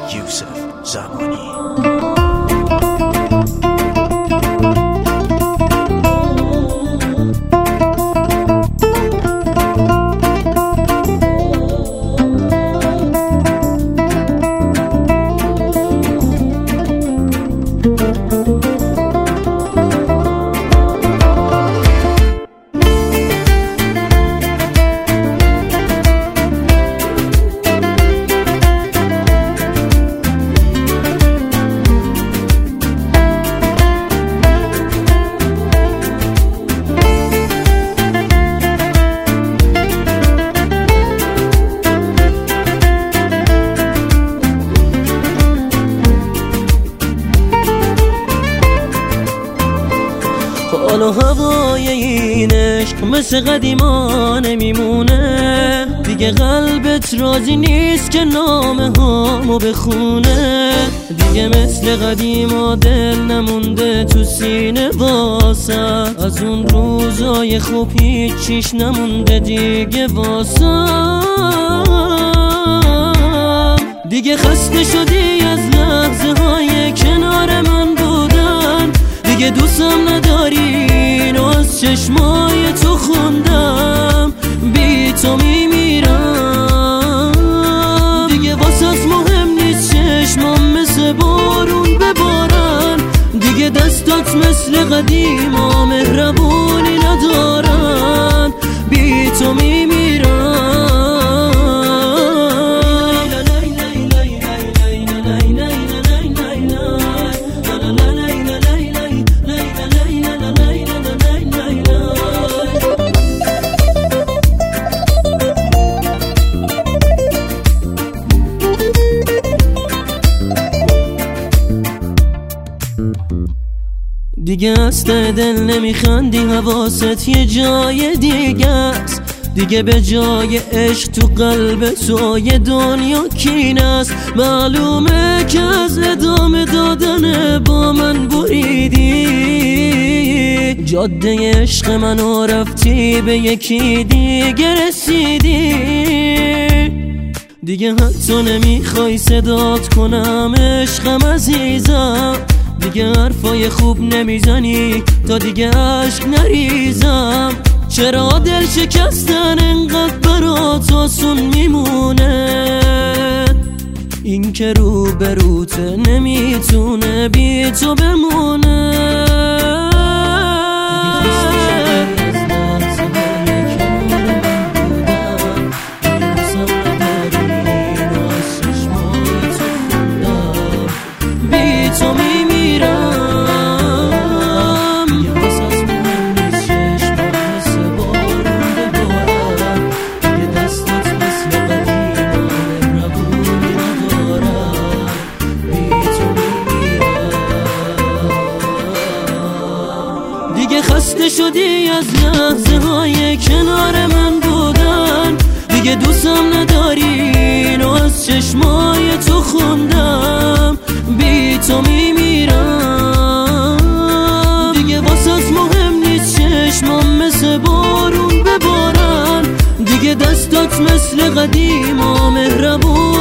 یوسف زمانی. حالا هوای این عشق مثل قدیما نمیمونه دیگه، قلبت راضی نیست که نامه هامو بخونه دیگه، مثل قدیما دل نمونده تو سینه واسه، از اون روزای خوب هیچیش نمونده دیگه واسه، دیگه خسته شدی از لحظه های کنار من بودن، دیگه دوستم نداری اینو از چشمای تو خوندم، بی تو میمیرم دیگه، واسه مهم نیست چشمام مثل بارون ببارن، دیگه دستات مثل قدیما مهربونی ندارن، بی تو میمیرم. دیگه از ته دل نمیخندی، حواست یه جای دیگه است، دیگه به جای عشق تو قلب تو یه دنیا کینه است، معلومه که از ادامه دادن با من بریدی، جاده عشق منو رفتی به یکی دیگه رسیدی، دیگه حتی نمیخوای صدات کنم عشقم عزیزم، دیگه حرفای خوب نمیزنی تا دیگه عشق نریزم، چرا دل شکستن انقدر برات آسون میمونه، این که رو بروت نمیتونه بی تو بمونه، دیگه خسته شدی از لحظه های کنار من بودن، دیگه دوستم نداری اینو از چشمای تو خوندم، بی تو میمیرم دیگه، واسه مهم نیست چشمام مثل بارون ببارن، دیگه دستات مثل قدیما مهربون